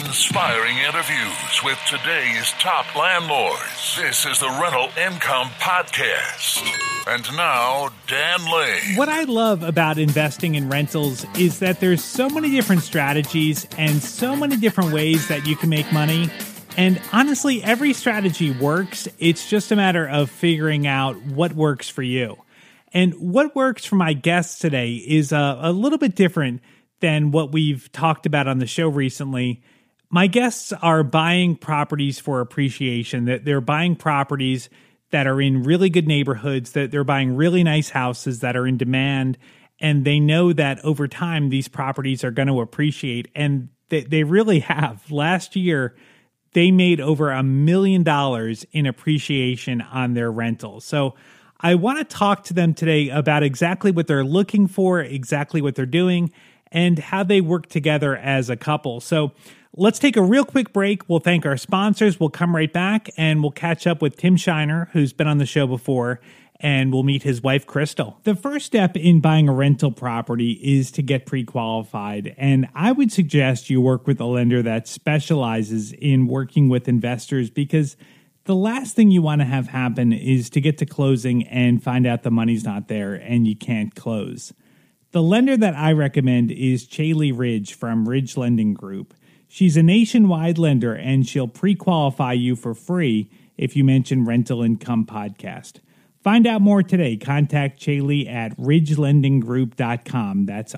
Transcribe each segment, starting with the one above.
inspiring interviews with today's top landlords. This is the Rental Income Podcast. And now, Dan Lane. What I love about investing in rentals is that there's so many different strategies and so many different ways that you can make money. And honestly, every strategy works. It's just a matter of figuring out what works for you. And what works for my guests today is a little bit different than what we've talked about on the show recently. My guests are buying properties for appreciation. That they're buying properties that are in really good neighborhoods, that they're buying really nice houses that are in demand, and they know that over time these properties are going to appreciate, and they really have. Last year, they made over $1 million in appreciation on their rentals. So I want to talk to them today about exactly what they're looking for, exactly what they're doing, and how they work together as a couple. So let's take a real quick break. We'll thank our sponsors. We'll come right back, and we'll catch up with Tim Shiner, who's been on the show before, and we'll meet his wife, Crystal. The first step in buying a rental property is to get pre-qualified, and I would suggest you work with a lender that specializes in working with investors, because the last thing you want to have happen is to get to closing and find out the money's not there and you can't close. The lender that I recommend is Chaley Ridge from Ridge Lending Group. She's a nationwide lender, and she'll pre-qualify you for free if you mention Rental Income Podcast. Find out more today. Contact Chaley at ridgelendinggroup.com. That's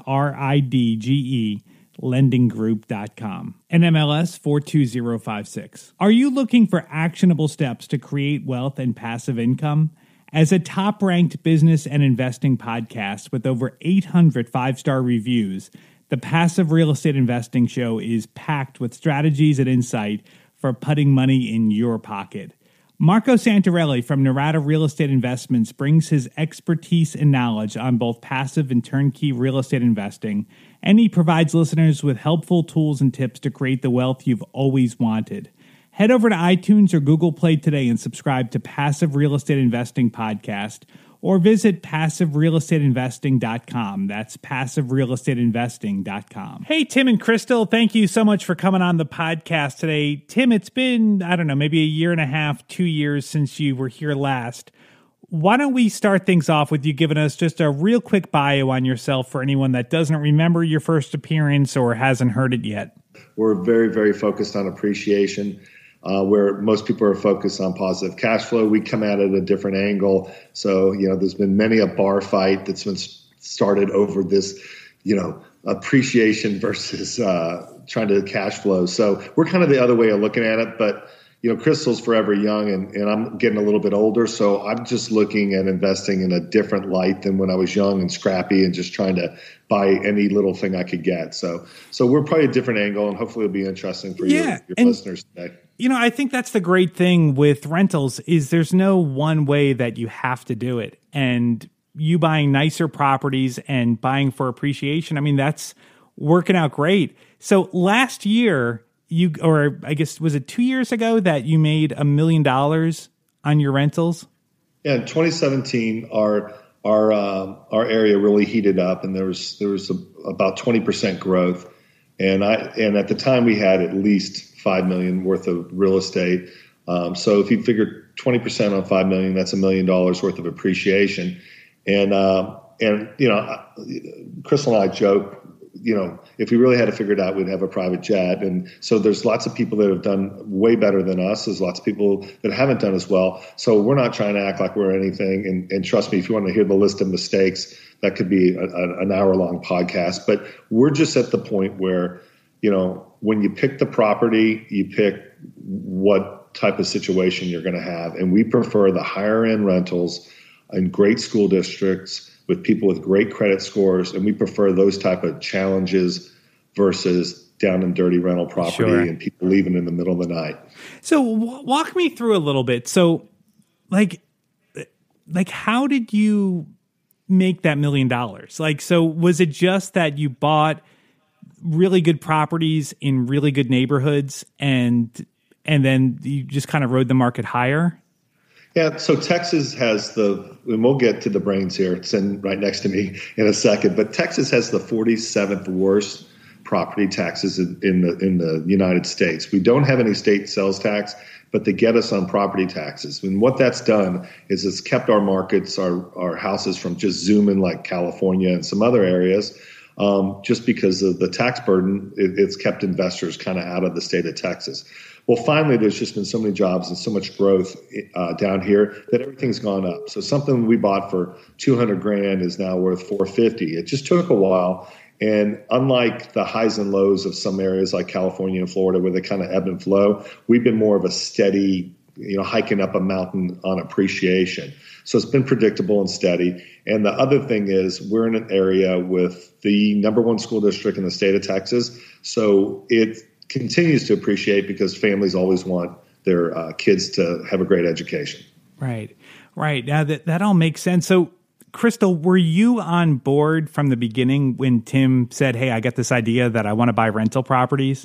RIDGE lendinggroup.com. NMLS 42056. Are you looking for actionable steps to create wealth and passive income? As a top-ranked business and investing podcast with over 800 five-star reviews, the Passive Real Estate Investing Show is packed with strategies and insight for putting money in your pocket. Marco Santarelli from Narada Real Estate Investments brings his expertise and knowledge on both passive and turnkey real estate investing, and he provides listeners with helpful tools and tips to create the wealth you've always wanted. Head over to iTunes or Google Play today and subscribe to Passive Real Estate Investing Podcast, or visit PassiveRealEstateInvesting.com. That's PassiveRealEstateInvesting.com. Hey, Tim and Crystal, thank you so much for coming on the podcast today. Tim, it's been, I don't know, maybe a year and a half, 2 years since you were here last. Why don't we start things off with you giving us just a real quick bio on yourself for anyone that doesn't remember your first appearance or hasn't heard it yet? We're very, very focused on appreciation. Where most people are focused on positive cash flow, we come at it a different angle. So, there's been many a bar fight that's been started over this, appreciation versus trying to cash flow. So we're kind of the other way of looking at it. But, Crystal's forever young, and I'm getting a little bit older. So I'm just looking at investing in a different light than when I was young and scrappy and just trying to buy any little thing I could get. So we're probably a different angle, and hopefully it'll be interesting for your listeners today. I think that's the great thing with rentals is there's no one way that you have to do it. And you buying nicer properties and buying for appreciation, that's working out great. So last year, was it 2 years ago that you made $1 million on your rentals? Yeah, in 2017, our area really heated up, and there was about 20% growth. And at the time we had at least $5 million worth of real estate. So if you figure 20% on $5 million, that's $1 million worth of appreciation. And Crystal and I joke, if we really had to figure it out, we'd have a private jet. And so there's lots of people that have done way better than us. There's lots of people that haven't done as well. So we're not trying to act like we're anything. And trust me, if you want to hear the list of mistakes, that could be an hour-long podcast. But we're just at the point where, when you pick the property, you pick what type of situation you're going to have. And we prefer the higher-end rentals in great school districts with people with great credit scores. And we prefer those type of challenges versus down and dirty rental property and people leaving in the middle of the night. So walk me through a little bit. So like how did you make that $1 million? So was it just that you bought really good properties in really good neighborhoods and then you just kind of rode the market higher? Yeah, so Texas has and we'll get to the brains here, it's right next to me in a second, but Texas has the 47th worst property taxes in the United States. We don't have any state sales tax, but they get us on property taxes. And what that's done is it's kept our markets, our houses from just zooming like California and some other areas. Just because of the tax burden, it's kept investors kind of out of the state of Texas. Well, finally, there's just been so many jobs and so much growth down here that everything's gone up. So something we bought for $200,000 is now worth $450,000. It just took a while. And unlike the highs and lows of some areas like California and Florida where they kind of ebb and flow, we've been more of a steady, hiking up a mountain on appreciation. So it's been predictable and steady. And the other thing is we're in an area with the number one school district in the state of Texas. So it continues to appreciate because families always want their kids to have a great education. Right. Now that all makes sense. So Crystal, were you on board from the beginning when Tim said, hey, I got this idea that I want to buy rental properties?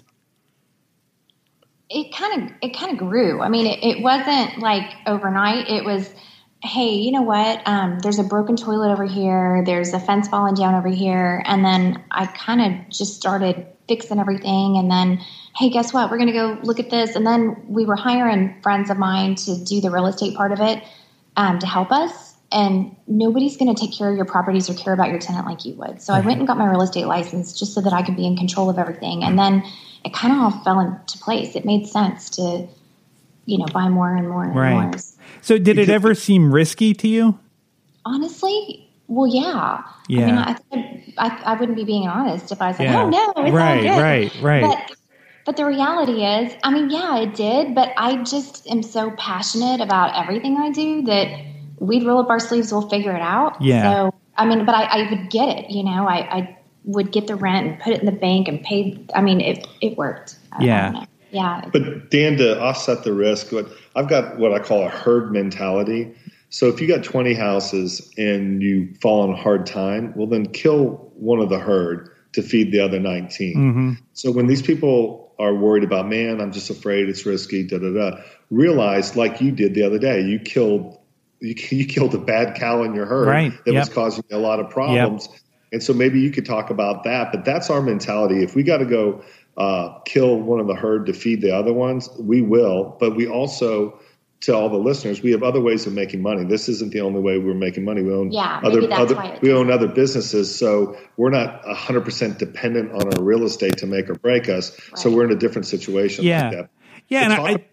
It kind of grew. I mean, it wasn't like overnight. It was, hey, you know what? There's a broken toilet over here. There's a fence falling down over here. And then I kind of just started fixing everything. And then, hey, guess what? We're going to go look at this. And then we were hiring friends of mine to do the real estate part of it to help us. And nobody's going to take care of your properties or care about your tenant like you would. So I went and got my real estate license just so that I could be in control of everything. And then it kind of all fell into place. It made sense to, buy more and more and more. So did it ever seem risky to you? Honestly, well, yeah. I mean, I wouldn't be being honest if I said, oh, no, it's all good. Right. But the reality is, I mean, yeah, it did. But I just am so passionate about everything I do that we'd roll up our sleeves, we'll figure it out. Yeah. So, I mean, but I would get it, I would get the rent and put it in the bank and pay. I mean, it worked. Yeah. Yeah. But Dan, to offset the risk, I've got what I call a herd mentality. So if you got 20 houses and you fall on a hard time, well, then kill one of the herd to feed the other 19. Mm-hmm. So when these people are worried about, man, I'm just afraid it's risky, realize like you did the other day, you killed a bad cow in your herd that was causing a lot of problems. Yep. And so maybe you could talk about that, but that's our mentality. If we got to go kill one of the herd to feed the other ones, we will. But we also, to all the listeners, we have other ways of making money. This isn't the only way we're making money. We own other businesses. So we're not 100% dependent on our real estate to make or break us. Right. So we're in a different situation like that. Yeah. So and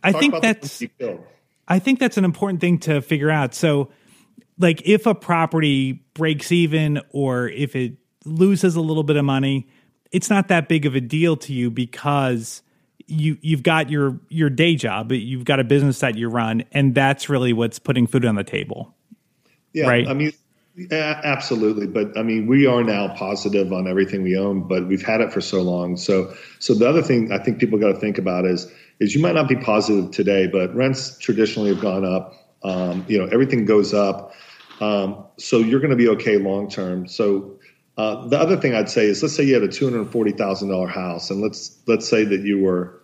I think that's an important thing to figure out. So like if a property breaks even or if it loses a little bit of money, it's not that big of a deal to you because you've got your day job, you've got a business that you run, and that's really what's putting food on the table. Yeah, right? I mean, absolutely. But I mean, we are now positive on everything we own, but we've had it for so long. So the other thing I think people got to think about is you might not be positive today, but rents traditionally have gone up. Everything goes up. So you're going to be okay long term. So the other thing I'd say is, let's say you had a $240,000 house, and let's say that you were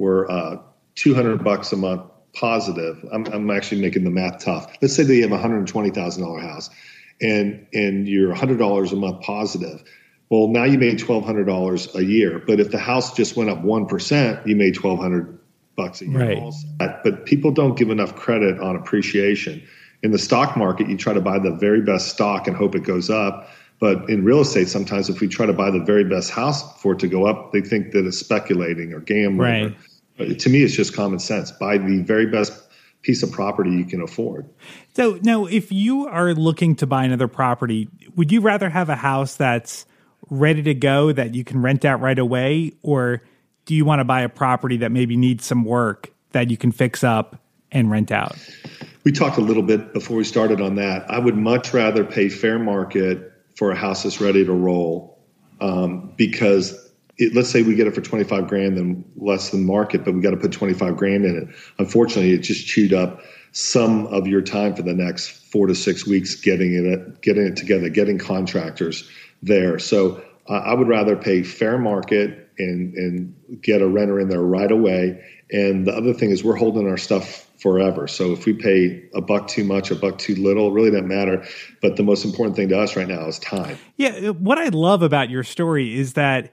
$200 a month positive. I'm actually making the math tough. Let's say that you have a $120,000 house, and you're $100 a month positive. Well, now you made $1,200 a year. But if the house just went up 1%, you made $1,200 a year. Right. Also. But people don't give enough credit on appreciation. In the stock market, you try to buy the very best stock and hope it goes up. But in real estate, sometimes if we try to buy the very best house for it to go up, they think that it's speculating or gambling. Right. To me, it's just common sense. Buy the very best piece of property you can afford. So now, if you are looking to buy another property, would you rather have a house that's ready to go that you can rent out right away? Or do you want to buy a property that maybe needs some work that you can fix up and rent out? We talked a little bit before we started on that. I would much rather pay fair market for a house that's ready to roll, because let's say we get it for $25,000, then less than market, but we got to put $25,000 in it. Unfortunately, it just chewed up some of your time for the next 4 to 6 weeks getting it together, getting contractors there. So I would rather pay fair market and get a renter in there right away. And the other thing is we're holding our stuff forever. So if we pay $1 too much, $1 too little, it really doesn't matter. But the most important thing to us right now is time. Yeah. What I love about your story is that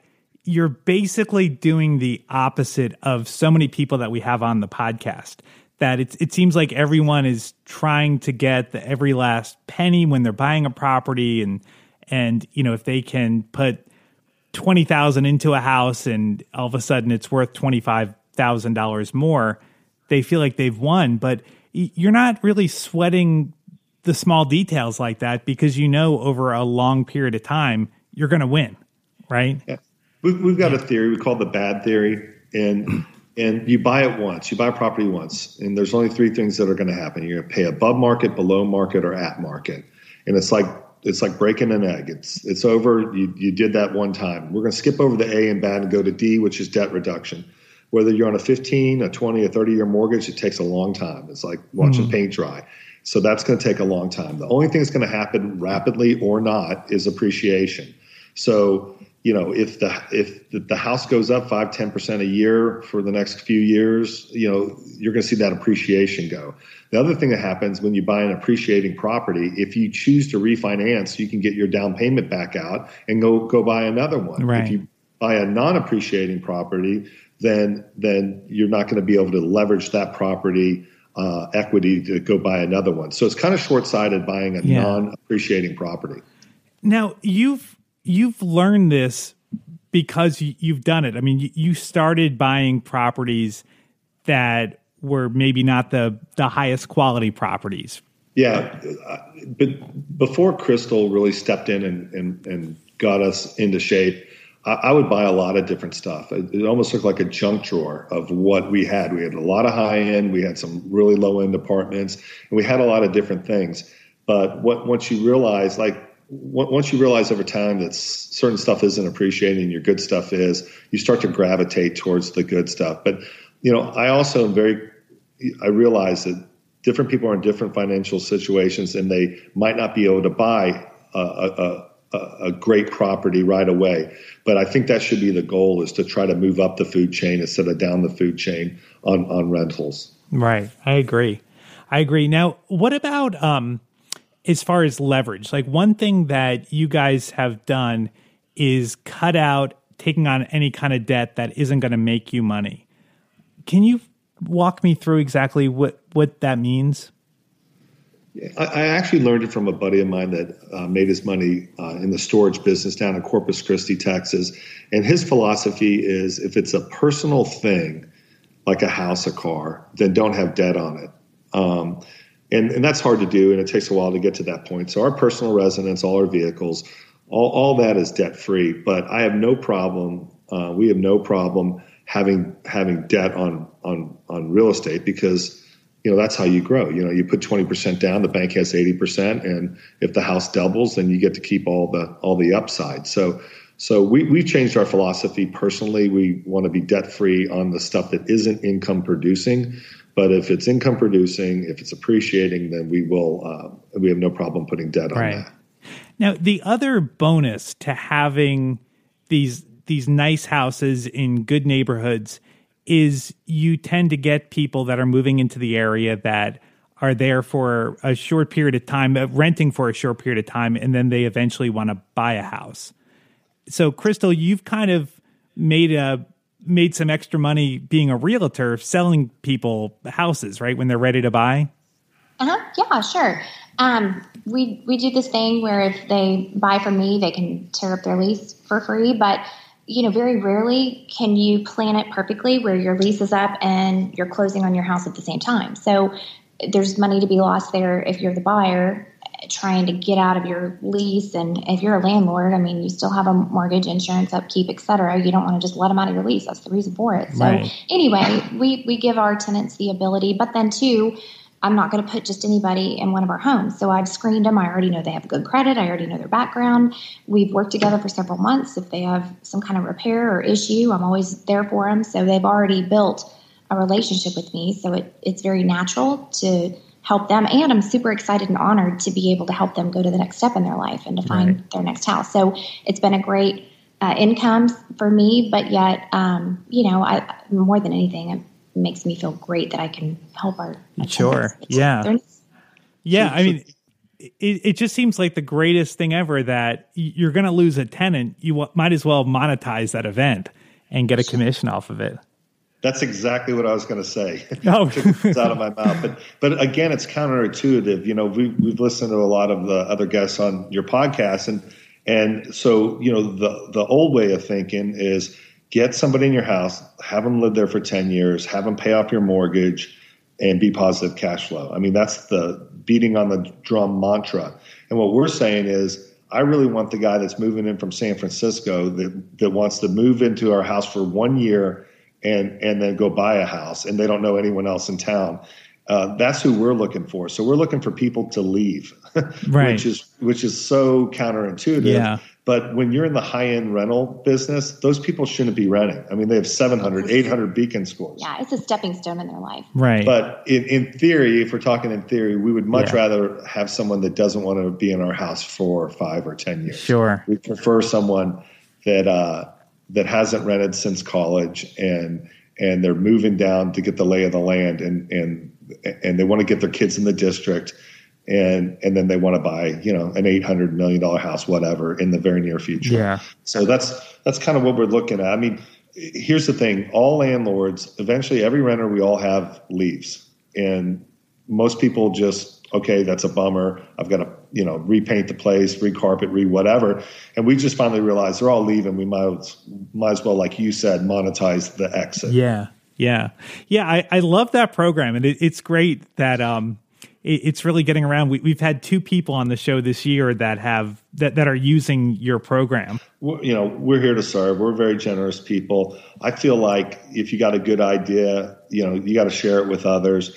you're basically doing the opposite of so many people that we have on the podcast. That it seems like everyone is trying to get every last penny when they're buying a property, and if they can put $20,000 into a house and all of a sudden it's worth $25,000 more, they feel like they've won. But you're not really sweating the small details like that, because over a long period of time you're going to win, right? Yeah. We've got a theory we call the bad theory, and you buy it once. You buy a property once, and there's only three things that are going to happen. You're going to pay above market, below market, or at market. And it's like breaking an egg. It's over. You did that one time. We're going to skip over the A and bad and go to D, which is debt reduction. Whether you're on a 15, a 20, a 30-year mortgage, it takes a long time. It's like watching paint dry. So that's going to take a long time. The only thing that's going to happen rapidly or not is appreciation. So if the house goes up 5-10% a year for the next few years, you're going to see that appreciation go. The other thing that happens when you buy an appreciating property, if you choose to refinance, you can get your down payment back out and go buy another one. Right. If you buy a non-appreciating property, then you're not going to be able to leverage that property equity to go buy another one. So it's kind of short-sighted buying a non-appreciating property. Now, you've learned this because you've done it. I mean, you started buying properties that were maybe not the highest quality properties. Yeah. But before Crystal really stepped in and got us into shape, I would buy a lot of different stuff. It almost looked like a junk drawer of what we had. We had a lot of high end. We had some really low end apartments, and we had a lot of different things. But once you realize over time that certain stuff isn't appreciating, your good stuff is, you start to gravitate towards the good stuff. But, I also I realize that different people are in different financial situations, and they might not be able to buy a great property right away. But I think that should be the goal, is to try to move up the food chain instead of down the food chain on rentals. Right. I agree. Now, what about, as far as leverage? Like, one thing that you guys have done is cut out taking on any kind of debt that isn't going to make you money. Can you walk me through exactly what that means? I actually learned it from a buddy of mine that made his money in the storage business down in Corpus Christi, Texas. And his philosophy is, if it's a personal thing, like a house, a car, then don't have debt on it. And that's hard to do, and it takes a while to get to that point. So our personal residence, all our vehicles, all that is debt free. But I have no problem. We have no problem having debt on real estate, because that's how you grow. You put 20% down, the bank has 80%, and if the house doubles, then you get to keep all the upside. So we've changed our philosophy personally. We want to be debt free on the stuff that isn't income producing. But if it's income producing, if it's appreciating, then we have no problem putting debt on that. Now, the other bonus to having these nice houses in good neighborhoods is you tend to get people that are moving into the area that are there for a short period of time, renting for a short period of time, and then they eventually want to buy a house. So, Crystal, you've kind of made some extra money being a realtor, selling people houses, right, when they're ready to buy? Yeah, sure. We do this thing where if they buy from me, they can tear up their lease for free, but very rarely can you plan it perfectly where your lease is up and you're closing on your house at the same time. So there's money to be lost there if you're the buyer trying to get out of your lease. And if you're a landlord, you still have a mortgage, insurance, upkeep, et cetera. You don't want to just let them out of your lease. That's the reason for it. So Anyway, we give our tenants the ability, but then too, I'm not going to put just anybody in one of our homes. So I've screened them. I already know they have good credit. I already know their background. We've worked together for several months. If they have some kind of repair or issue, I'm always there for them. So they've already built a relationship with me. So it's very natural to help them. And I'm super excited and honored to be able to help them go to the next step in their life and to find their next house. So it's been a great income for me, but yet, more than anything, it makes me feel great that I can help our Sure. Yeah. it just seems like the greatest thing ever that you're going to lose a tenant. You might as well monetize that event and get a commission off of it. That's exactly what I was going to say. Oh. It's out of my mouth. But again, it's counterintuitive. You know, we've listened to a lot of the other guests on your podcast, and so, you know, the old way of thinking is get somebody in your house, have them live there for 10 years, have them pay off your mortgage, and be positive cash flow. I mean, that's the beating on the drum mantra. And what we're saying is, I really want the guy that's moving in from San Francisco that wants to move into our house for 1 year and then go buy a house, and they don't know anyone else in town. That's who we're looking for. So we're looking for people to leave, right? which is so counterintuitive. Yeah. But when you're in the high-end rental business, those people shouldn't be renting. I mean, they have 700, 800 Beacon scores. Yeah, it's a stepping stone in their life. Right. But in theory, if we're talking in theory, we would much rather have someone that doesn't want to be in our house for 5 or 10 years. Sure. We prefer someone that hasn't rented since college and they're moving down to get the lay of the land and they want to get their kids in the district and then they want to buy, you know, an $800 million house, whatever, in the very near future. Yeah. So that's kind of what we're looking at. I mean, here's the thing. All landlords, eventually every renter we all have leaves, and most people just, okay, that's a bummer. I've got to, you know, repaint the place, recarpet, whatever. And we just finally realized they're all leaving. We might as well, like you said, monetize the exit. Yeah. Yeah. Yeah. I love that program. And it's great that, it's really getting around. We've had 2 people on the show this year that are using your program. You know, we're here to serve. We're very generous people. I feel like if you got a good idea, you know, you got to share it with others.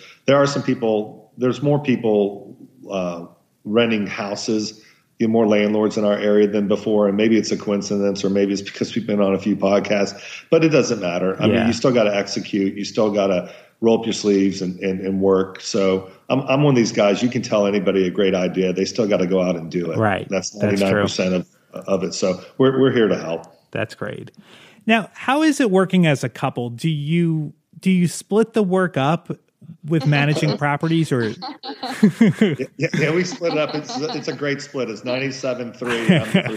There's more people renting houses, you know, more landlords in our area than before. And maybe it's a coincidence, or maybe it's because we've been on a few podcasts, but it doesn't matter. I mean, you still got to execute. You still got to roll up your sleeves and work. So I'm one of these guys, you can tell anybody a great idea. They still got to go out and do it. Right. That's 99% of it. So we're here to help. That's great. Now, how is it working as a couple? Do you split the work up with managing properties, or? yeah, we split it up. It's a great split. It's 97-3. I'm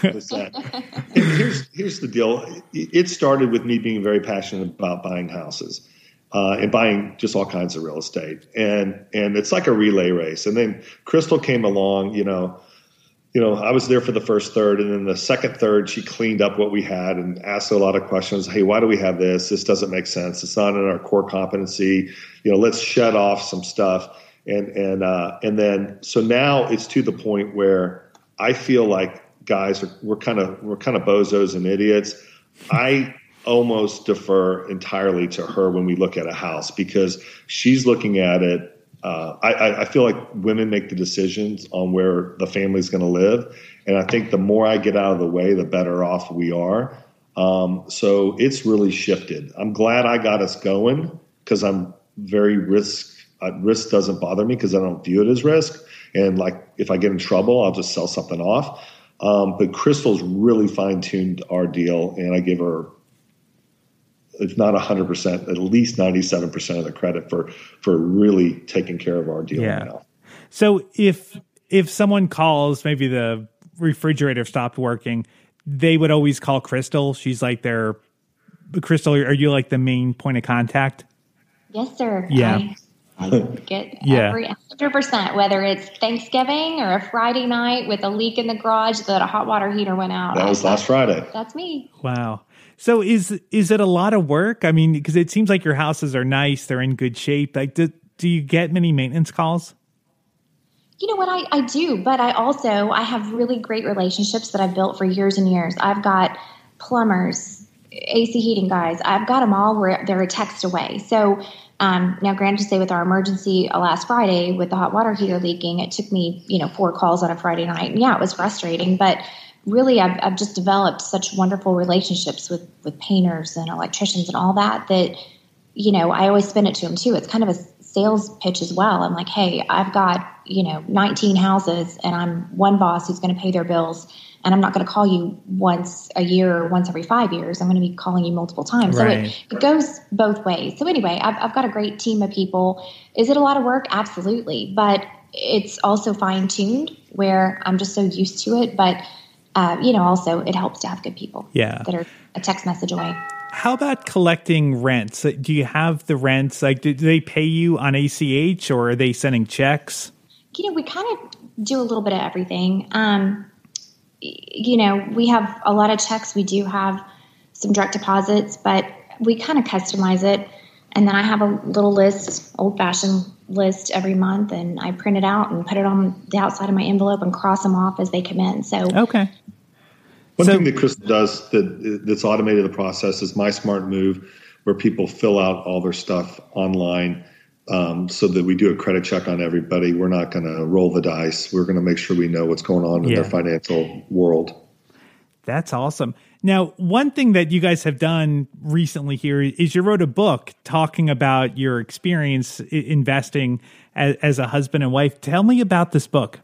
3%. Here's the deal. It started with me being very passionate about buying houses. And buying just all kinds of real estate. And it's like a relay race. And then Crystal came along, you know, I was there for the first third, and then the second third, she cleaned up what we had and asked a lot of questions. Hey, why do we have this? This doesn't make sense. It's not in our core competency. You know, let's shed off some stuff. And then, so now it's to the point where I feel like guys we're kind of bozos and idiots. I almost defer entirely to her when we look at a house, because she's looking at it. I feel like women make the decisions on where the family's going to live. And I think the more I get out of the way, the better off we are. So it's really shifted. I'm glad I got us going, because I'm very risk doesn't bother me, because I don't view it as risk. And like, if I get in trouble, I'll just sell something off. But Crystal's really fine-tuned our deal, and I give her, if not 100%, at least 97% of the credit for really taking care of our deal now. So if someone calls, maybe the refrigerator stopped working, they would always call Crystal. She's like Crystal, are you like the main point of contact? Yes, sir. Yeah. I get every 100%, whether it's Thanksgiving or a Friday night with a leak in the garage that a hot water heater went out. That was last Friday. That's me. Wow. So is it a lot of work? I mean, because it seems like your houses are nice. They're in good shape. Like, do you get many maintenance calls? You know what? I do, but I have really great relationships that I've built for years and years. I've got plumbers, AC heating guys. I've got them all where they're a text away. So now, granted, to say with our emergency last Friday with the hot water heater leaking, it took me 4 calls on a Friday night. And yeah, it was frustrating, but really, I've just developed such wonderful relationships with painters and electricians and all that, I always spin it to them too. It's kind of a sales pitch as well. I'm like, hey, I've got, 19 houses, and I'm one boss who's going to pay their bills, and I'm not going to call you once a year or once every 5 years. I'm going to be calling you multiple times. Right. So it goes both ways. So anyway, I've got a great team of people. Is it a lot of work? Absolutely. But it's also fine tuned where I'm just so used to it. But, also it helps to have good people that are a text message away. How about collecting rents? Do you have the rents? Like, do they pay you on ACH or are they sending checks? We kind of do a little bit of everything. We have a lot of checks. We do have some direct deposits, but we kind of customize it. And then I have a little list, old-fashioned list every month, and I print it out and put it on the outside of my envelope and cross them off as they come in. So okay. One thing that Crystal does that's automated the process is My Smart Move, where people fill out all their stuff online so that we do a credit check on everybody. We're not going to roll the dice. We're going to make sure we know what's going on in their financial world. That's awesome. Now, one thing that you guys have done recently here is you wrote a book talking about your experience investing as a husband and wife. Tell me about this book.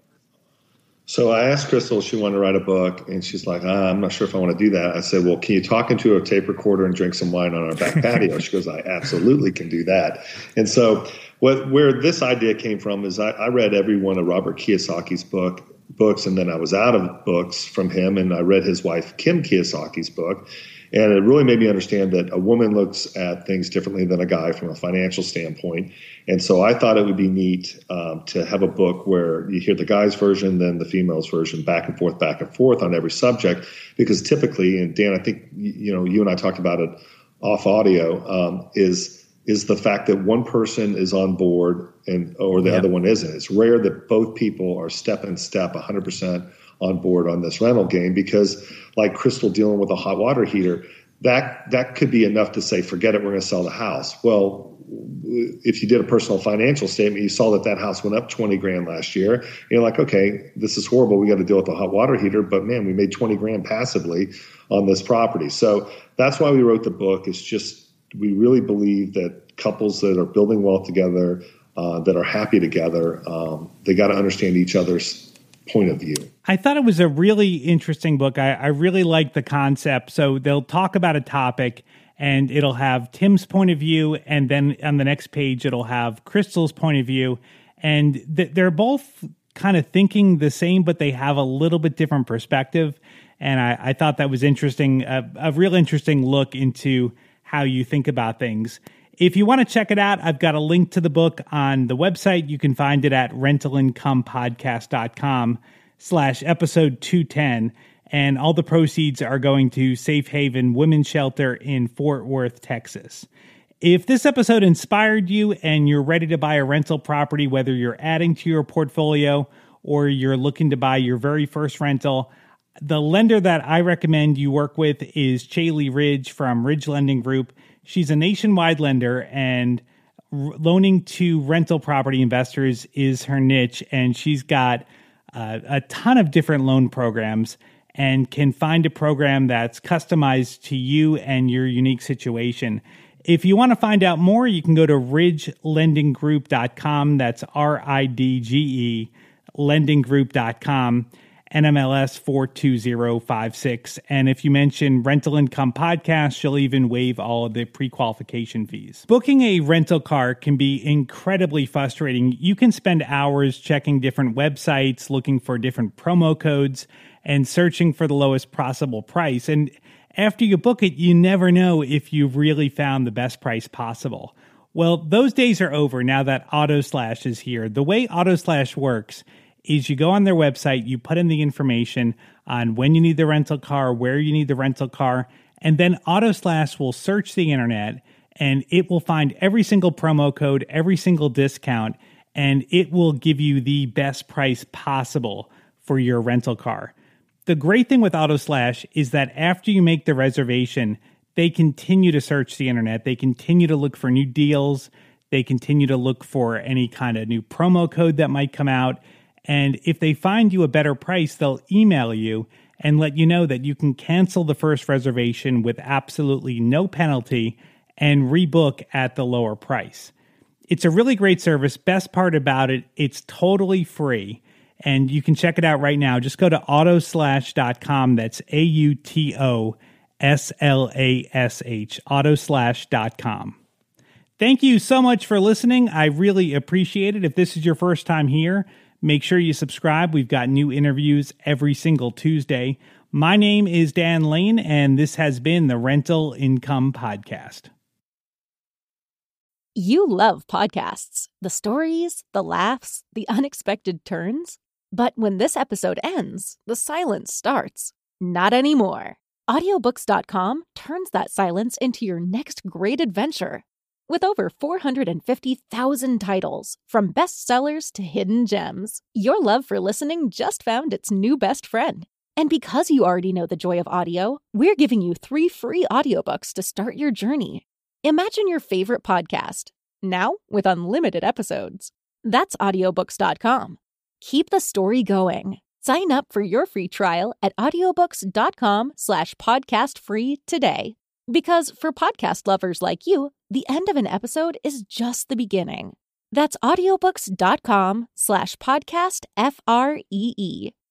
So I asked Crystal if she wanted to write a book, and she's like, I'm not sure if I want to do that. I said, well, can you talk into a tape recorder and drink some wine on our back patio? She goes, I absolutely can do that. And so where this idea came from is I read every one of Robert Kiyosaki's books, and then I was out of books from him, and I read his wife Kim Kiyosaki's book. And it really made me understand that a woman looks at things differently than a guy from a financial standpoint. And so I thought it would be neat to have a book where you hear the guy's version, then the female's version, back and forth on every subject. Because typically, and Dan, I think you and I talked about it off audio, is the fact that one person is on board or the other one isn't. It's rare that both people are step 100% on board on this rental game, because like Crystal dealing with a hot water heater, that could be enough to say, forget it, we're going to sell the house. Well, if you did a personal financial statement, you saw that house went up $20,000 last year. And you're like, okay, this is horrible. We got to deal with the hot water heater, but man, we made $20,000 passively on this property. So that's why we wrote the book. It's just, we really believe that couples that are building wealth together, that are happy together, they got to understand each other's point of view. I thought it was a really interesting book. I really like the concept. So they'll talk about a topic and it'll have Tim's point of view, and then on the next page it'll have Crystal's point of view. And they're both kind of thinking the same, but they have a little bit different perspective. And I thought that was interesting, a real interesting look into how you think about things. If you want to check it out, I've got a link to the book on the website. You can find it at rentalincomepodcast.com/episode 210. And all the proceeds are going to Safe Haven Women's Shelter in Fort Worth, Texas. If this episode inspired you and you're ready to buy a rental property, whether you're adding to your portfolio or you're looking to buy your very first rental, the lender that I recommend you work with is Chaley Ridge from Ridge Lending Group. She's a nationwide lender, and loaning to rental property investors is her niche. And she's got a ton of different loan programs and can find a program that's customized to you and your unique situation. If you want to find out more, you can go to ridgelendinggroup.com. That's RIDGE, lendinggroup.com. NMLS 42056. And if you mention Rental Income Podcast, she'll even waive all of the pre-qualification fees. Booking a rental car can be incredibly frustrating. You can spend hours checking different websites, looking for different promo codes, and searching for the lowest possible price. And after you book it, you never know if you've really found the best price possible. Well, those days are over now that AutoSlash is here. The way AutoSlash works is you go on their website, you put in the information on when you need the rental car, where you need the rental car, and then AutoSlash will search the internet and it will find every single promo code, every single discount, and it will give you the best price possible for your rental car. The great thing with AutoSlash is that after you make the reservation, they continue to search the internet. They continue to look for new deals. They continue to look for any kind of new promo code that might come out. And if they find you a better price, they'll email you and let you know that you can cancel the first reservation with absolutely no penalty and rebook at the lower price. It's a really great service. Best part about it, it's totally free. And you can check it out right now. Just go to autoslash.com. That's AUTOSLASH, autoslash.com. Thank you so much for listening. I really appreciate it. If this is your first time here, make sure you subscribe. We've got new interviews every single Tuesday. My name is Dan Lane, and this has been the Rental Income Podcast. You love podcasts, the stories, the laughs, the unexpected turns. But when this episode ends, the silence starts. Not anymore. Audiobooks.com turns that silence into your next great adventure. With over 450,000 titles, from bestsellers to hidden gems, your love for listening just found its new best friend. And because you already know the joy of audio, we're giving you 3 free audiobooks to start your journey. Imagine your favorite podcast, now with unlimited episodes. That's audiobooks.com. Keep the story going. Sign up for your free trial at audiobooks.com/podcastfree today. Because for podcast lovers like you, the end of an episode is just the beginning. That's audiobooks.com/podcastfree.